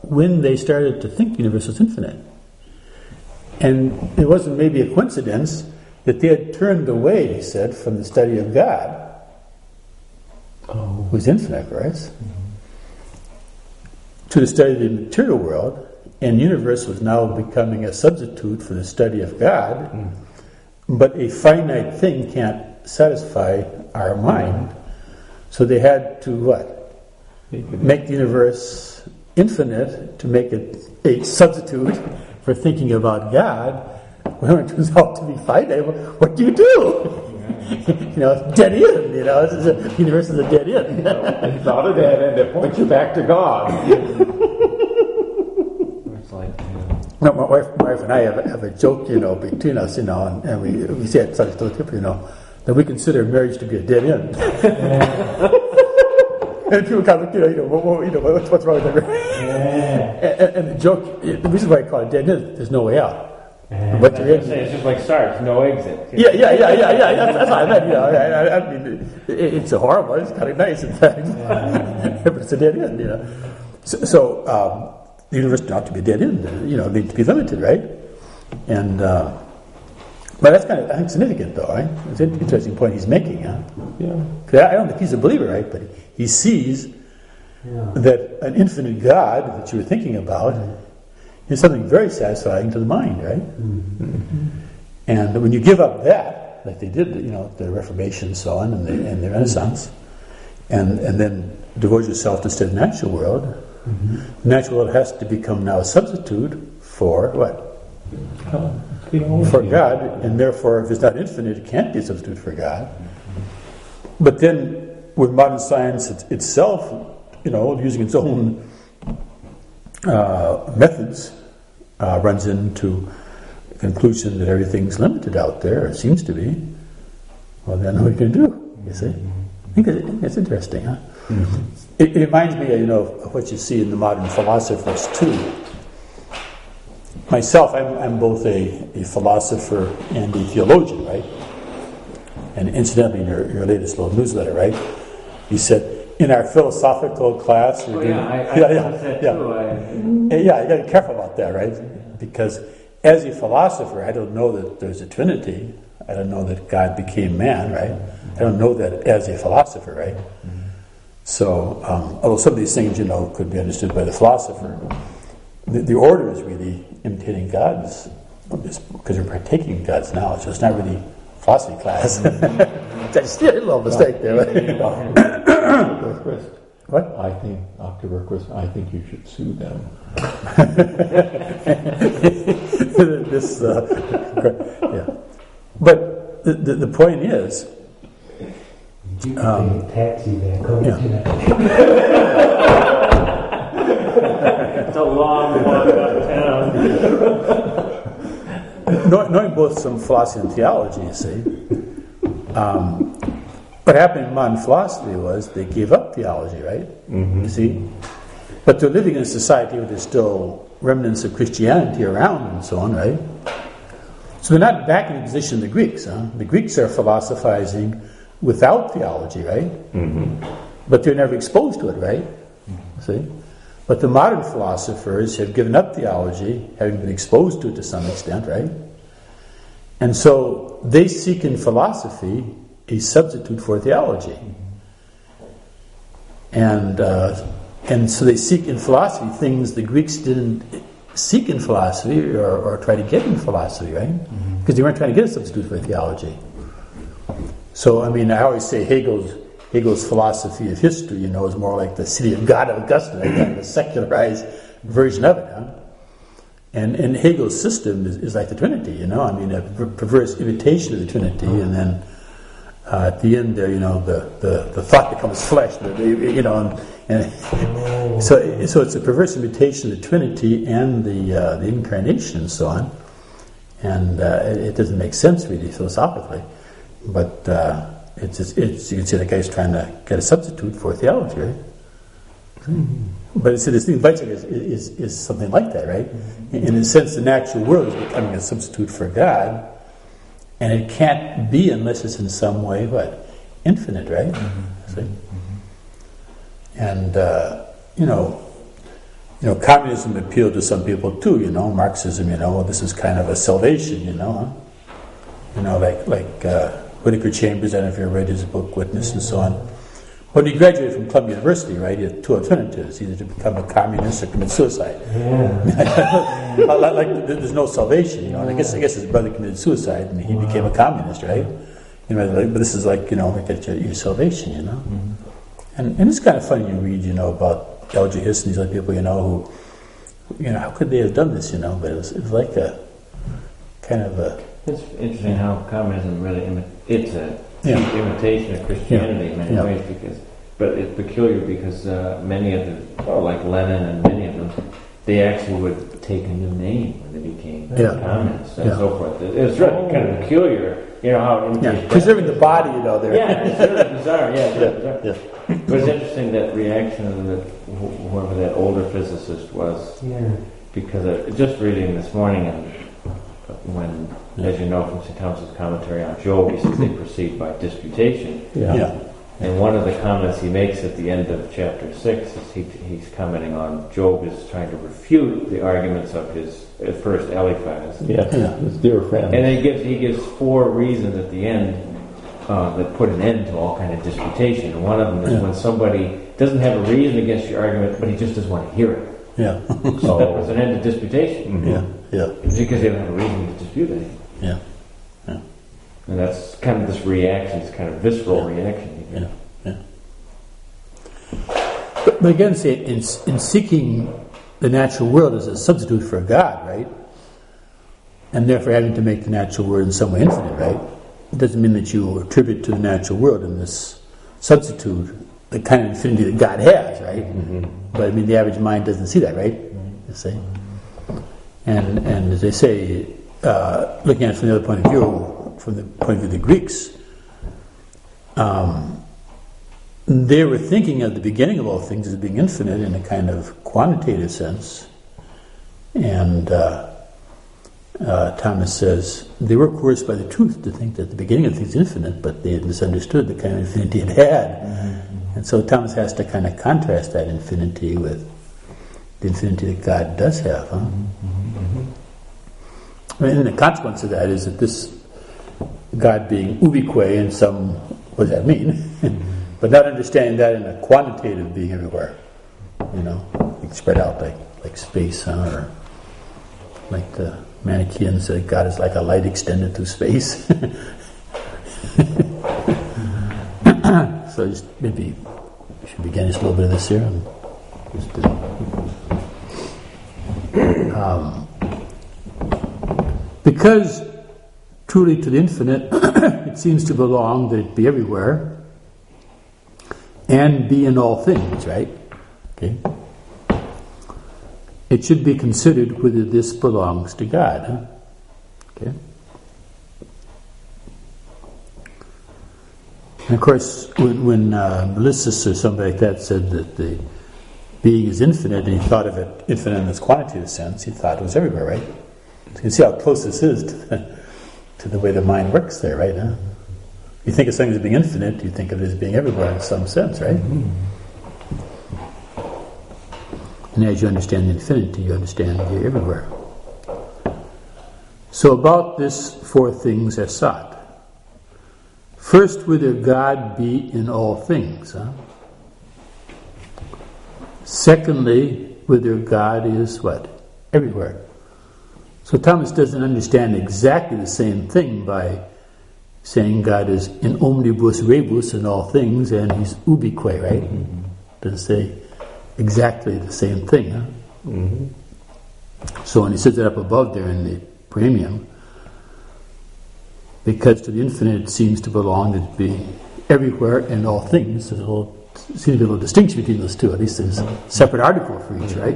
when they started to think the universe was infinite. And it wasn't maybe a coincidence that they had turned away, he said, from the study of God, who's infinite, of course, to the study of the material world, and the universe was now becoming a substitute for the study of God. But a finite thing can't satisfy our mind, so they had to what? Make the universe infinite to make it a substitute for thinking about God. When it turns out to be finite, what do? Dead end. The universe is a dead end. It's not a dead end. It points you back to God. It's like, my wife and I have a joke, between us, and we say it such a tip, that we consider marriage to be a dead end. And people kind of look, what's wrong with that? And the joke, the reason why I call it dead end is there's no way out. But it's just like stars, no exit. Yeah. That's what I meant. I mean, it's horrible. It's kind of nice, in fact, but it's a dead end. So the universe not to be a dead end. Need to be limited, right? And but that's kind of, I think, significant, though, right? It's an interesting point he's making. Huh? Yeah. Because I don't think he's a believer, right? But he sees that an infinite God that you were thinking about is something very satisfying to the mind, right? Mm-hmm. And when you give up that, like they did, the Reformation and so on, and the Renaissance, and then devote yourself to the natural world, the natural world has to become now a substitute for what? For God, and therefore, if it's not infinite, it can't be a substitute for God. But then, with modern science itself, using its own methods, runs into the conclusion that everything's limited out there, it seems to be. Well, then what are you going to do, you see? I think it's interesting, huh? Mm-hmm. It reminds me, of what you see in the modern philosophers, too. Myself, I'm both a philosopher and a theologian, right? And incidentally, in your latest little newsletter, right? You said, in our philosophical class... I you got to be careful about that, right? Because as a philosopher, I don't know that there's a Trinity. I don't know that God became man, right? I don't know that as a philosopher, right? So, although some of these things, could be understood by the philosopher, the order is really imitating God's, because you're partaking in God's knowledge. So it's not really philosophy class. That's still a little mistake there. What? I think, Dr. Berquist, I think you should sue them. But the point is, you can take a taxi back home tonight. It's a long walk uptown. Knowing both some philosophy and theology, you see, what happened in modern philosophy was they gave up theology, right? Mm-hmm. You see? But they're living in a society where there's still remnants of Christianity around and so on, right? So they're not back in the position of the Greeks, huh? The Greeks are philosophizing without theology, right? Mm-hmm. But they're never exposed to it, right? Mm-hmm. See? But the modern philosophers have given up theology, having been exposed to it to some extent, right? And so they seek in philosophy a substitute for theology. And so they seek in philosophy things the Greeks didn't seek in philosophy or try to get in philosophy, right? Because they weren't trying to get a substitute for theology. So, I always say Hegel's philosophy of history, is more like the City of God of Augustine, right? Kind of a secularized version of it, huh? And Hegel's system is like the Trinity, a perverse imitation of the Trinity, and then at the end there, the thought becomes flesh, so it's a perverse imitation of the Trinity and the incarnation and so on, and it doesn't make sense really philosophically, but it's you can see the guy's trying to get a substitute for theology, right? Mm-hmm. But this thing is something like that, right? In a sense, the natural world is becoming a substitute for God, and it can't be unless it's in some way infinite, right? Mm-hmm. See? Mm-hmm. And communism appealed to some people too. Marxism. This is kind of a salvation. Like Whittaker Chambers. I don't know if you ever read his book Witness and so on. When he graduated from Columbia University, right, he had two alternatives: either to become a communist or commit suicide. Like there's no salvation. And I guess his brother committed suicide and he became a communist, right? But this is like your salvation. And it's kind of funny you read about L.J. Hiss and these other people who how could they have done this? But it was like a kind of a. It's interesting how communism really it's a imitation of Christianity in many ways, but it's peculiar because many of them, like Lenin and many of them, they actually would take a new name when they became communists and so forth. It's really kind of peculiar, how preserving the body, there. Yeah, it's really bizarre. Bizarre. But it's interesting that reaction of whoever that older physicist was, because just reading this morning when, as you know from St. Thomas's commentary on Job, he says they proceed by disputation. And one of the comments he makes at the end of chapter 6 is he's commenting on Job is trying to refute the arguments of his first Eliphaz. His dear friend. And then he gives 4 reasons at the end that put an end to all kind of disputation. And one of them is when somebody doesn't have a reason against your argument, but he just doesn't want to hear it. So that was an end of disputation. It's because they don't have a reason to dispute anything. And that's kind of this reaction, this kind of visceral reaction. But again, say in seeking the natural world as a substitute for God, right? And therefore having to make the natural world in some way infinite, right? It doesn't mean that you attribute to the natural world in this substitute the kind of infinity that God has, right? But the average mind doesn't see that, right? You see? And as they say, looking at it from the other point of view, from the point of view of the Greeks, they were thinking of the beginning of all things as being infinite in a kind of quantitative sense. And Thomas says they were coerced by the truth to think that the beginning of things is infinite, but they had misunderstood the kind of infinity it had. And so Thomas has to kind of contrast that infinity with the infinity that God does have. And the consequence of that is that this God being ubique in some, what does that mean? But not understanding that in a quantitative being everywhere. Like spread out like space, or like the Manichaeans say God is like a light extended through space. So just maybe we should begin just a little bit of this here. And because truly to the infinite it seems to belong that it be everywhere and be in all things, right? Okay. It should be considered whether this belongs to God. Okay. And of course, when Melissus or somebody like that said that the being is infinite, and he thought of it infinite in this quantitative sense, he thought it was everywhere, right? So you can see how close this is to the way the mind works there, right? You think of something as being infinite, you think of it as being everywhere in some sense, right? And as you understand the infinity, you understand you're everywhere. So about this 4 things are sought. First, whether God be in all things. Secondly, whether God is what? Everywhere. So Thomas doesn't understand exactly the same thing by saying God is in omnibus rebus in all things, and he's ubique, right? Doesn't say exactly the same thing. So when he says it up above there in the premium, because to the infinite it seems to belong to be everywhere and all things, there's seems to be a little distinction between those two. At least there's a separate article for each, right?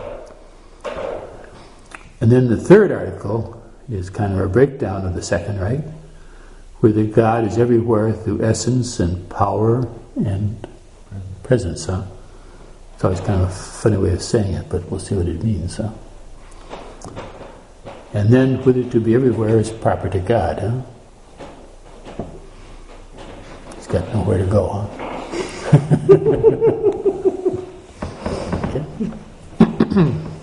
And then the third article is kind of a breakdown of the second, right? Whether God is everywhere through essence and power and presence. It's always kind of a funny way of saying it, but we'll see what it means. And then whether to be everywhere is proper to God. He's got nowhere to go. Okay. Hmm.